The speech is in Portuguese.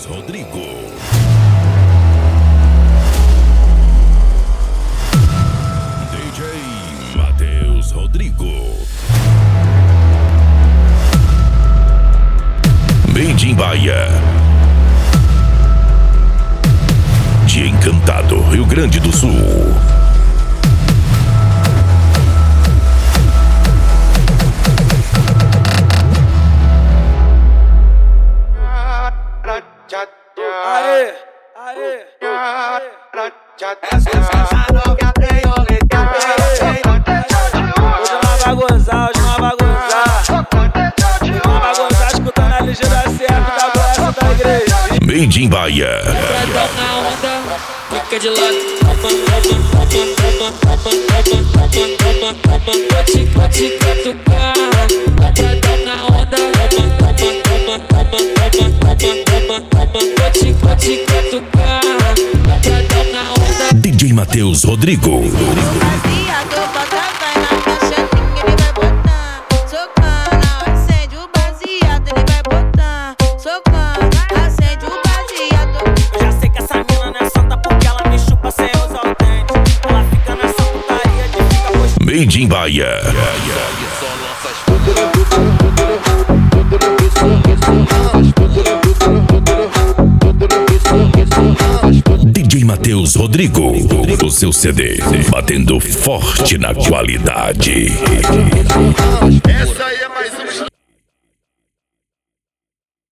Matheus Rodrigo. DJ Matheus Rodrigo. Made in Bahia. De Encantado, Rio Grande do Sul. Aê, aê, aê. Hoje nós vai gozar, hoje nós vai gozar. Hoje nós vai gozar escutando a ligeira CF da Praça da Igreja. Made in Bahia. Na onda, fica de lado. Vou te catucar. Na onda, vou te catucar. Na onda. DJ Matheus Rodrigo. Made in Bahia. DJ Matheus Rodrigo, o seu CD, batendo forte na qualidade. Essa